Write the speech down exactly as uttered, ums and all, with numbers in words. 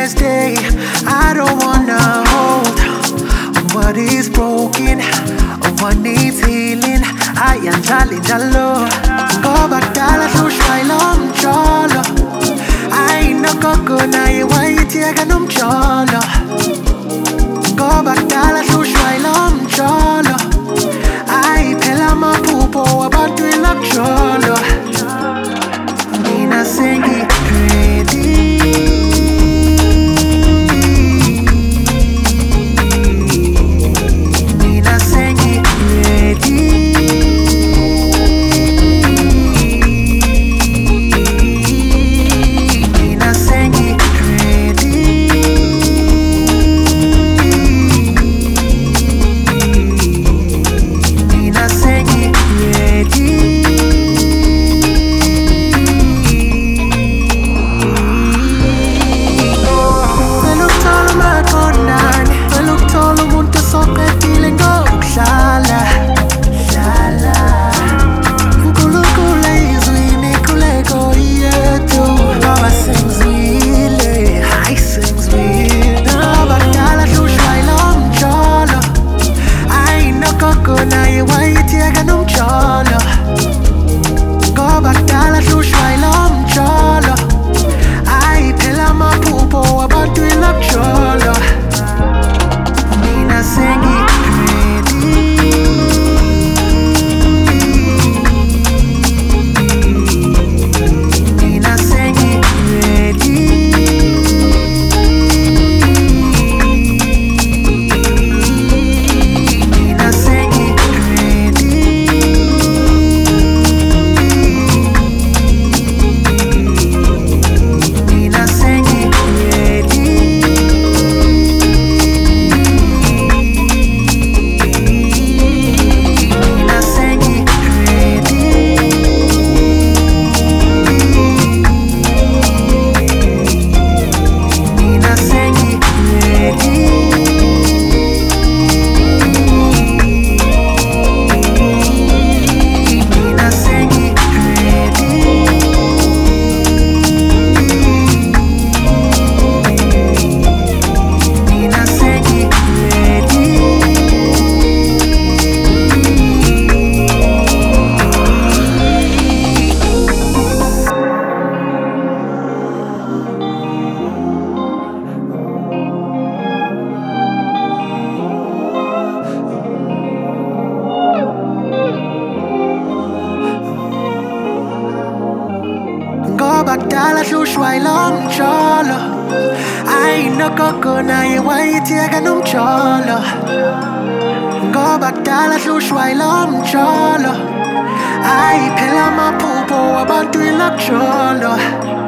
this day. I don't wanna hold what is broken or what needs healing. I am Charlie Jallo. Go back dala shushwailo mcholo. I no koko na iwaiti aganum cholo. Go back dala shushwailo mcholo. I pela mapupo wabatu ilak cholo. Nina singi ready. Badala shushwailo mcholo. I no koko na iwaiti aganum cholo. Go badala shushwailo mcholo. I pela mapupo wabatu ilak cholo.